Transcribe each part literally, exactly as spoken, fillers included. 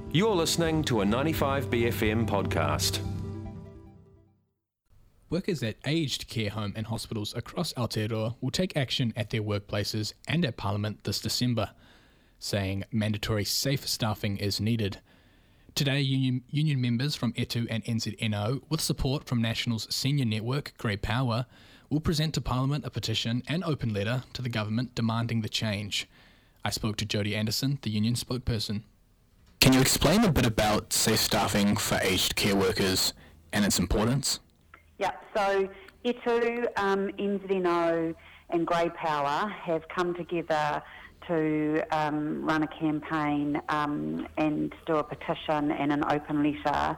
You're listening to a ninety-five B F M podcast. Workers at aged care home and hospitals across Aotearoa will take action at their workplaces and at Parliament this December, saying mandatory safe staffing is needed. Today, union, union members from E T U and N Z N O, with support from National's senior network, Grey Power, will present to Parliament a petition and open letter to the government demanding the change. I spoke to Jodie Anderson, the union spokesperson. Can you explain a bit about safe staffing for aged care workers and its importance? Yeah, so E T U, um, N Z N O and Grey Power have come together to um, run a campaign um, and do a petition and an open letter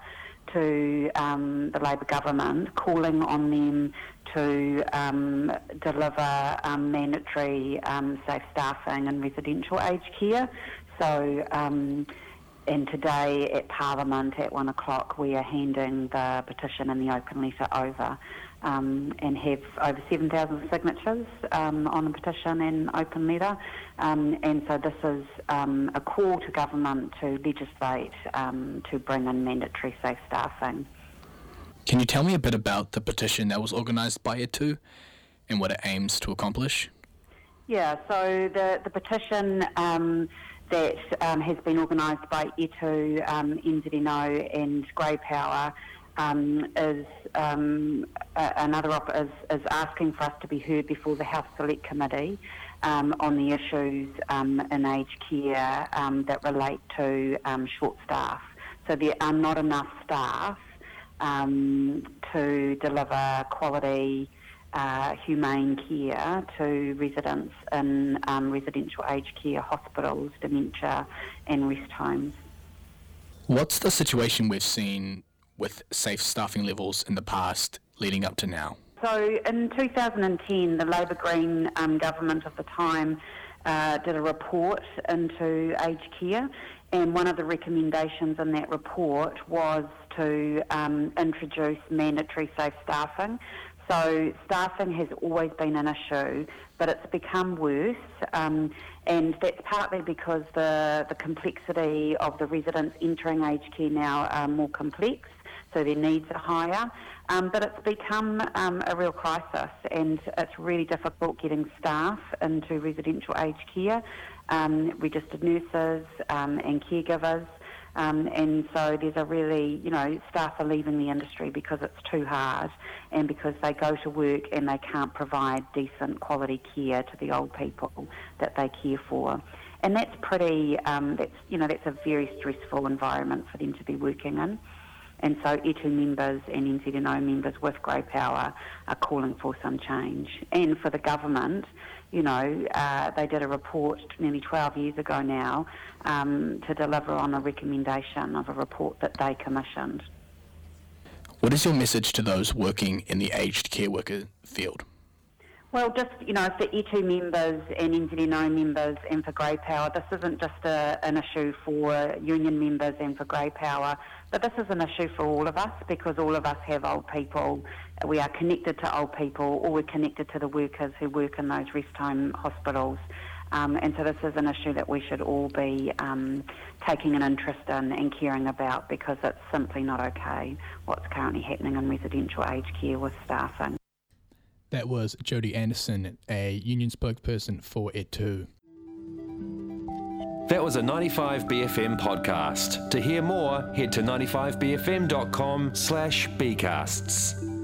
to um, the Labour government, calling on them to um, deliver um, mandatory um, safe staffing in residential aged care. So, um, and today at Parliament at one o'clock we are handing the petition and the open letter over um, and have over seven thousand signatures um, on the petition and open letter. Um, and so this is um, a call to government to legislate um, to bring in mandatory safe staffing. Can you tell me a bit about the petition that was organised by E T U and what it aims to accomplish? Yeah, so the, the petition um, that um, has been organised by E T U, um, N Z N O and Grey Power um, is um, a, another op- is, is asking for us to be heard before the Health Select Committee um, on the issues um, in aged care um, that relate to um, short staff. So there are not enough staff um, to deliver quality Uh, humane care to residents in um, residential aged care hospitals, dementia and rest homes. What's the situation we've seen with safe staffing levels in the past leading up to now? So in two thousand ten, the Labour Green um, government of the time uh, did a report into aged care, and one of the recommendations in that report was to um, introduce mandatory safe staffing. So staffing has always been an issue, but it's become worse, um, and that's partly because the, the complexity of the residents entering aged care now are more complex, so their needs are higher, um, but it's become um, a real crisis, and it's really difficult getting staff into residential aged care, um, registered nurses um, and caregivers. Um, and so there's a really, you know, staff are leaving the industry because it's too hard and because they go to work and they can't provide decent quality care to the old people that they care for. And that's pretty, um, that's, you know, that's a very stressful environment for them to be working in. And so E T U members and N Z N O members with Grey Power are calling for some change. And for the government, you know, uh, they did a report nearly twelve years ago now um, to deliver on a recommendation of a report that they commissioned. What is your message to those working in the aged care worker field? Well, just, you know, for E T U members and N Z N O members and for Grey Power, this isn't just a, an issue for union members and for Grey Power, but this is an issue for all of us because all of us have old people. We are connected to old people, or we're connected to the workers who work in those rest home hospitals. Um, and so this is an issue that we should all be um, taking an interest in and caring about because it's simply not okay what's currently happening in residential aged care with staffing. That was Jodie Anderson, a union spokesperson for E T U. That was a ninety-five B F M podcast. To hear more, head to ninety-five b f m dot com slash bcasts.